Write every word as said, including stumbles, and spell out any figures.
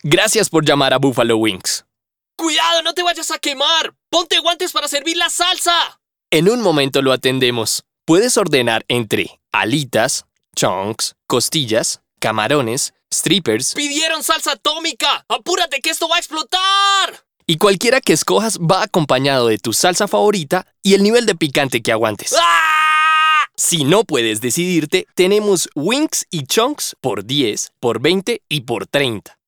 Gracias por llamar a Buffalo Wings. ¡Cuidado, no te vayas a quemar! ¡Ponte guantes para servir la salsa! En un momento lo atendemos. Puedes ordenar entre alitas, chunks, costillas, camarones, strippers... ¡Pidieron salsa atómica! ¡Apúrate que esto va a explotar! Y cualquiera que escojas va acompañado de tu salsa favorita y el nivel de picante que aguantes. ¡Ah! Si no puedes decidirte, tenemos wings y chunks por diez, por veinte y por treinta.